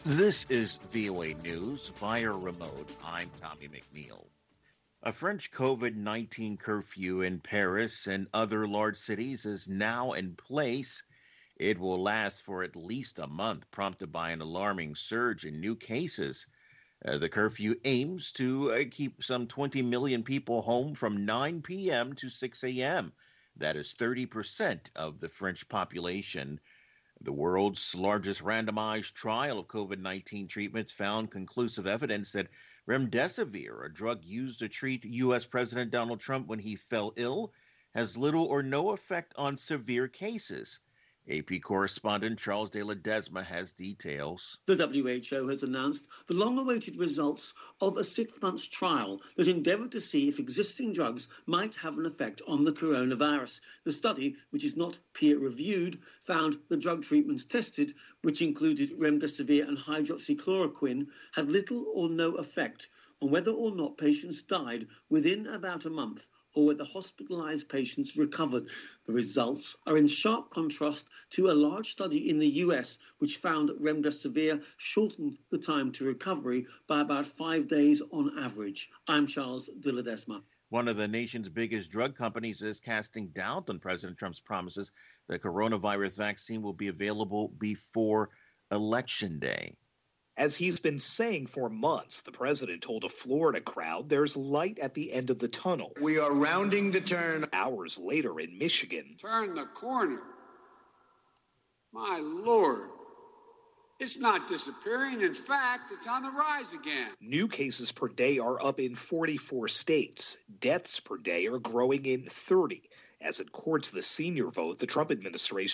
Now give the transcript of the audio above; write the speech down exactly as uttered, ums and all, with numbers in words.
This is V O A News via remote. I'm Tommy McNeil. A French COVID nineteen curfew in Paris and other large cities is now in place. It will last for at least a month, prompted by an alarming surge in new cases. Uh, the curfew aims to uh, keep some twenty million people home from nine p.m. to six a.m. That is thirty percent of the French population. The world's largest randomized trial of COVID nineteen treatments found conclusive evidence that remdesivir, a drug used to treat U S. President Donald Trump when he fell ill, has little or no effect on severe cases. A P correspondent Charles de Ledesma has details. The W H O has announced the long-awaited results of a six-month trial that endeavoured to see if existing drugs might have an effect on the coronavirus. The study, which is not peer-reviewed, found the drug treatments tested, which included remdesivir and hydroxychloroquine, had little or no effect on whether or not patients died within about a month, or whether hospitalized patients recovered. The results are in sharp contrast to a large study in the U S, which found that remdesivir shortened the time to recovery by about five days on average. I'm Charles de Ledesma. One of the nation's biggest drug companies is casting doubt on President Trump's promises that coronavirus vaccine will be available before Election Day. As he's been saying for months, the president told a Florida crowd there's light at the end of the tunnel. We are rounding the turn. Hours later in Michigan. Turn the corner. My Lord. It's not disappearing. In fact, it's on the rise again. New cases per day are up in forty-four states. Deaths per day are growing in thirty. As it courts the senior vote, the Trump administration